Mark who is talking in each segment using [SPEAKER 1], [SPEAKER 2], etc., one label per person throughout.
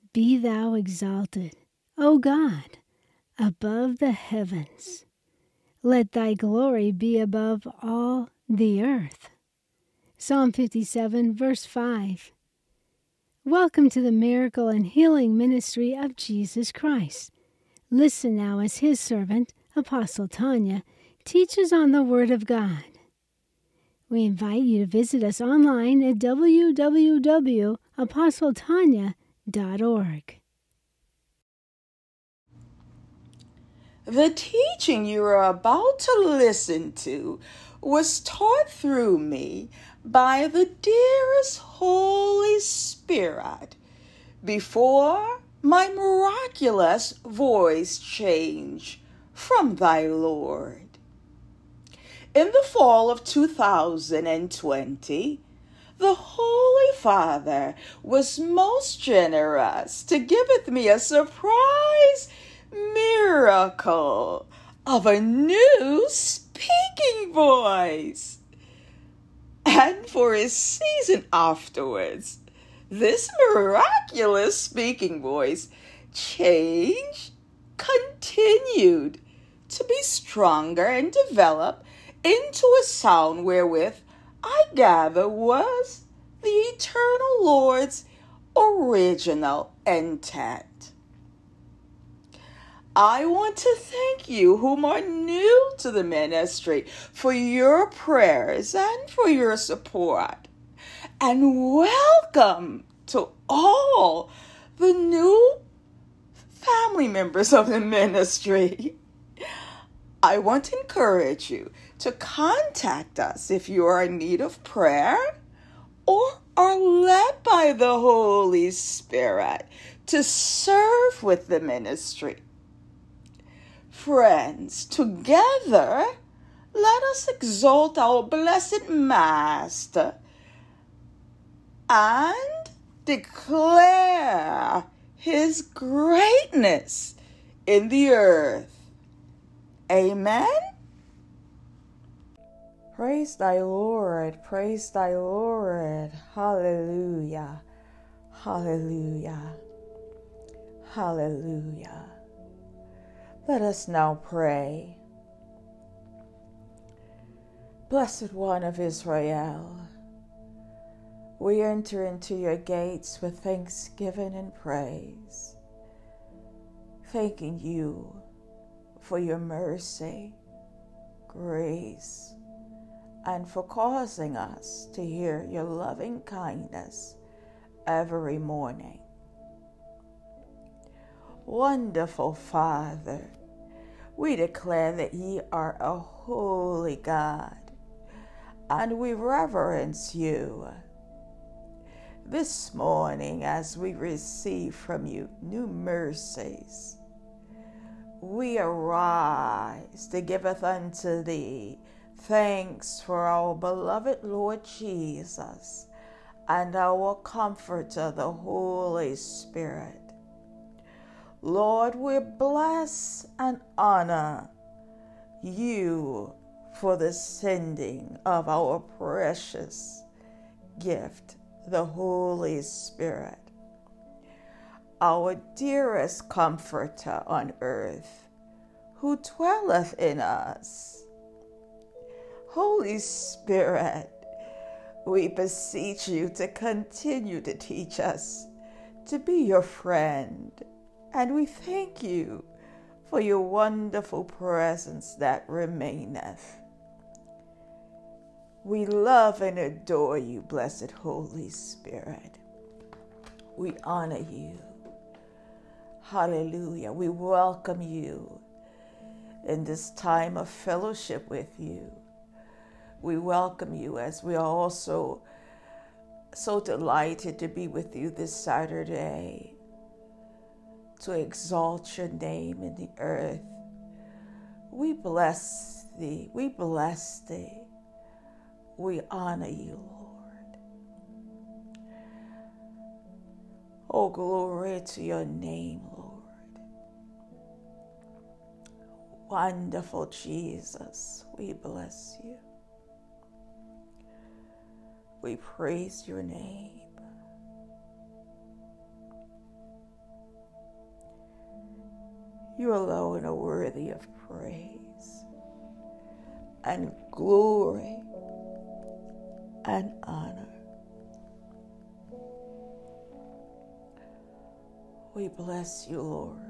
[SPEAKER 1] Be thou exalted, O God, above the heavens. Let thy glory be above all the earth. Psalm 57, verse 5. Welcome to the miracle and healing ministry of Jesus Christ. Listen now as his servant, Apostle Tanya, teaches on the Word of God. We invite you to visit us online at www.apostletanya.org.
[SPEAKER 2] The teaching you are about to listen to was taught through me by the dearest Holy Spirit before my miraculous voice change from thy Lord. In the fall of 2020, the Holy Father was most generous to giveth me a surprise miracle of a new speaking voice. And for a season afterwards, this miraculous speaking voice continued to be stronger and develop into a sound wherewith I gather was the Eternal Lord's original intent. I want to thank you whom are new to the ministry for your prayers and for your support. And welcome to all the new family members of the ministry. I want to encourage you to contact us if you are in need of prayer or are led by the Holy Spirit to serve with the ministry. Friends, together, let us exalt our blessed Master and declare his greatness in the earth. Amen. Praise thy Lord, praise thy Lord. Hallelujah, hallelujah, hallelujah. Let us now pray. Blessed One of Israel, we enter into your gates with thanksgiving and praise, thanking you for your mercy, grace, and for causing us to hear your loving kindness every morning. Wonderful Father, we declare that ye are a holy God, and we reverence you. This morning, as we receive from you new mercies, we arise to giveth unto thee thanks for our beloved Lord Jesus and our Comforter, the Holy Spirit. Lord, we bless and honor you for the sending of our precious gift, the Holy Spirit, our dearest Comforter on earth, who dwelleth in us. Holy Spirit, we beseech you to continue to teach us to be your friend, and we thank you for your wonderful presence that remaineth. We love and adore you, blessed Holy Spirit. We honor you. Hallelujah. We welcome you in this time of fellowship with you. We welcome you as we are also so delighted to be with you this Saturday to exalt your name in the earth. We bless thee. We bless thee. We honor you, Lord. Oh, glory to your name, Lord. Wonderful Jesus, we bless you. We praise your name. You alone are worthy of praise and glory and honor. We bless you, Lord.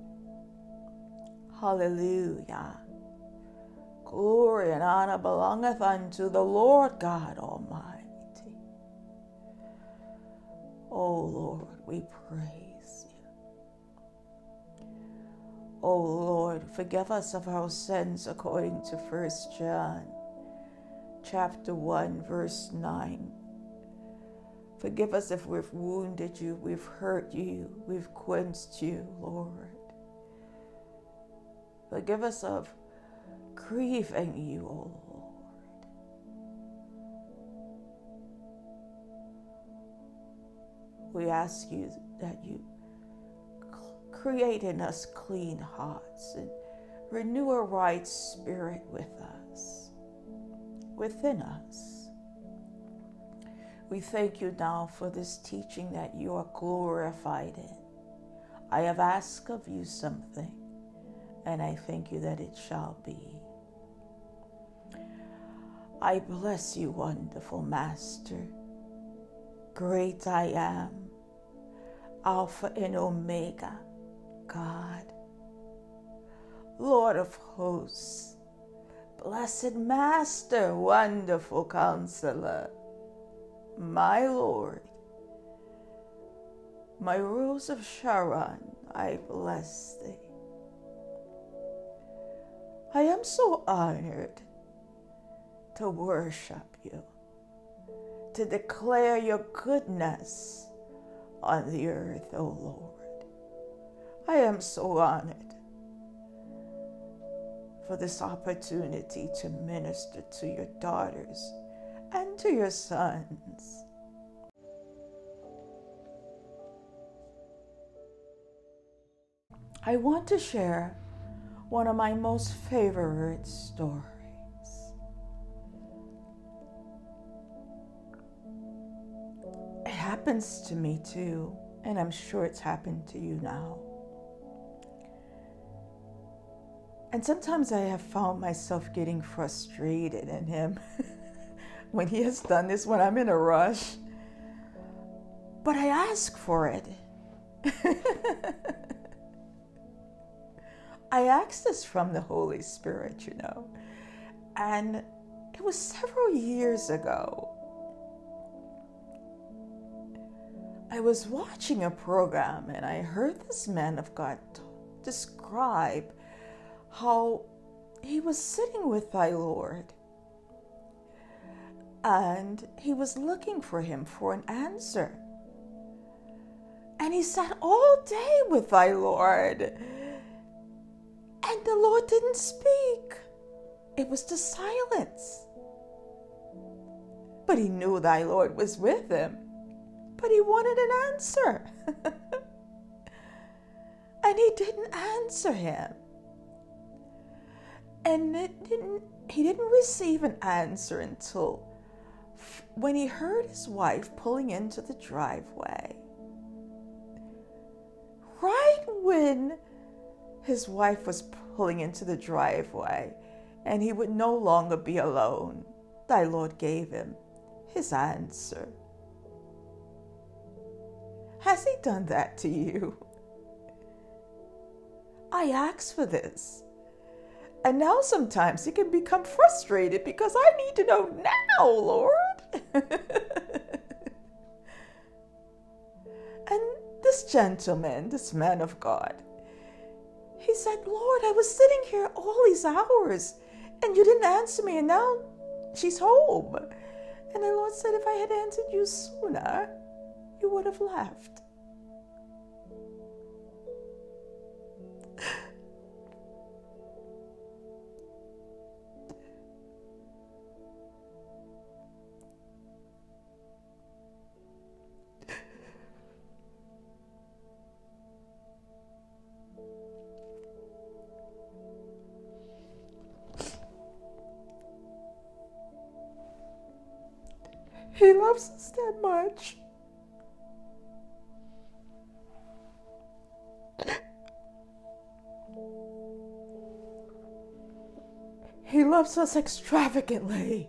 [SPEAKER 2] Hallelujah. Glory and honor belongeth unto the Lord God Almighty. Oh Lord, we praise you. Oh Lord, forgive us of our sins according to 1 John chapter 1 verse 9. Forgive us if we've wounded you, we've hurt you, we've quenched you, Lord. Forgive us of grieving you, O Lord. We ask you that you create in us clean hearts and renew a right spirit within us. We thank you now for this teaching that you are glorified in. I have asked of you something, and I thank you that it shall be. I bless you, wonderful Master, great I am, Alpha and Omega, God, Lord of hosts, blessed Master, wonderful Counselor, my Lord, my Rose of Sharon, I bless thee. I am so honored to worship you, to declare your goodness on the earth, O Lord. I am so honored for this opportunity to minister to your daughters and to your sons. I want to share one of my most favorite stories. It happens to me too, and I'm sure it's happened to you now. And sometimes I have found myself getting frustrated in him when he has done this, when I'm in a rush. But I ask for it. I asked this from the Holy Spirit, you know. And it was several years ago. I was watching a program and I heard this man of God describe how he was sitting with thy Lord. And he was looking for him for an answer. And he sat all day with thy Lord. And the Lord didn't speak. It was just silence. But he knew thy Lord was with him. But he wanted an answer. And he didn't answer him. And he didn't receive an answer until when he heard his wife pulling into the driveway. Right when his wife was pulling into the driveway and he would no longer be alone, thy Lord gave him his answer. Has he done that to you? I asked for this. And now sometimes he can become frustrated because I need to know now, Lord. And this gentleman, this man of God, he said, Lord, I was sitting here all these hours and you didn't answer me, and now she's home. And the Lord said, if I had answered you sooner, you would have left. He loves us that much.
[SPEAKER 3] loves us extravagantly.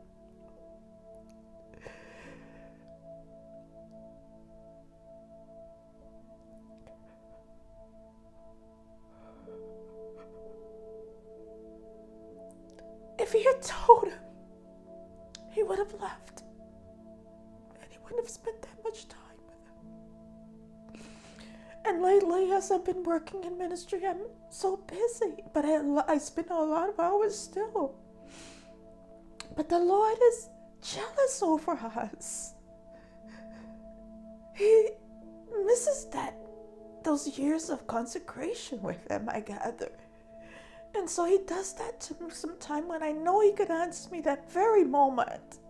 [SPEAKER 3] If he had told him, he would have left. And he wouldn't have spent that much time with him. And lately, as I've been working in ministry, I'm so busy. But I spend a lot of hours still. But the Lord is jealous over us. He misses those years of consecration with him, I gather. And so he does that to me sometime when I know he could answer me that very moment.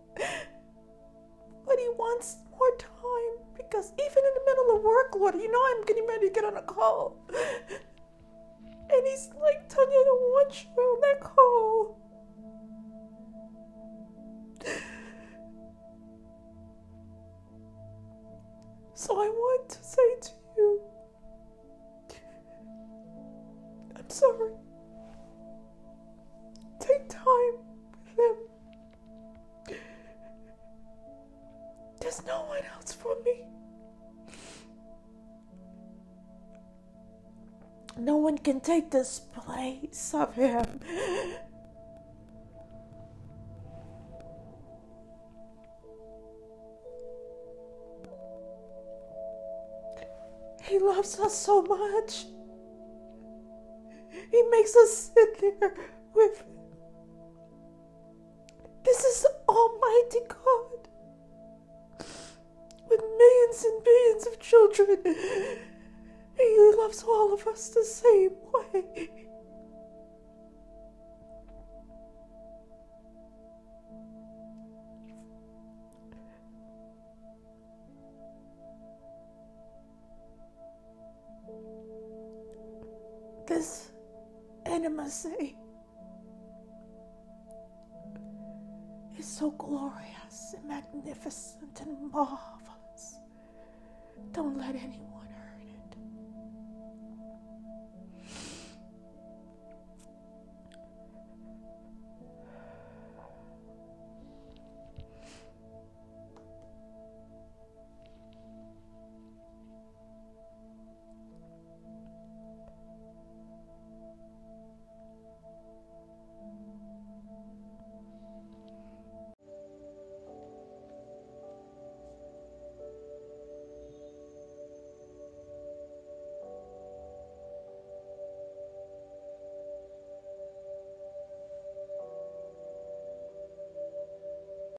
[SPEAKER 3] But he wants more time, because even in the middle of work, Lord, I'm getting ready to get on a call. And he's like, Tanya, I don't want you on that call. So I want to say to you, I'm sorry. Take time with him. There's no one else for me. No one can take this place of him. He loves us so much. He makes us sit there with him. This is Almighty God, with millions and billions of children. He loves all of us the same way. This intimacy is so glorious and magnificent and marvelous. Don't let anyone